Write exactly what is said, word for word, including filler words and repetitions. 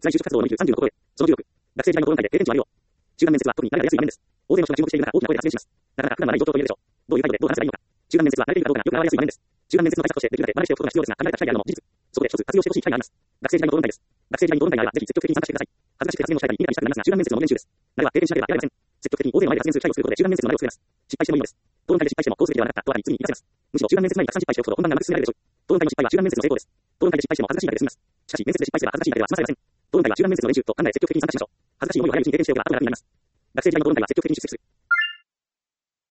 在就職活動の人数さんじゅうのところへ、そのじゅうろく、学生時代の討論会で経験値を上げよう。中間面接は特に慣れが安い場面です。大勢の人が注目している中、大きな声で発言します。なかなか普段はない状況と言えるでしょう。どういう態度でどう話せばいいのか。中間面接は慣れているかどうかがよく表れやすい場面です。中間面接の対策としてできるだけ慣れしておくことが必要ですが、限られた機会であるのも事実。そこで一つ活用してほしい機会があります。学生時代の討論会です。学生時代の討論会にはぜひ積極的に参加してください。恥ずかしく発言をしたり、意味がしたくなりますが、中間面接の練習です。慣れは経験しなければ得られません。積極的に大勢の前で発言する機会を作ることで中間面接の慣れを作れます。失敗してもいいのです。討論会で失敗してもこうすべきではなかったと後に次に活かせます。むしろ中間面接前にたくさん失敗しておくと本番が長く進められるでしょう。討論会の失敗は中間面接の成功です。討論会で失敗しても恥ずかしいだけで済みます。しかし面接で失敗すれば恥ずかしいだけでは済まされません。討論会は中間面接の練習と考え積極的に参加しましょう。恥ずかしい思いをやめるうちに経験しておけば後が楽になります。学生時代の討論会は積極的に出席する。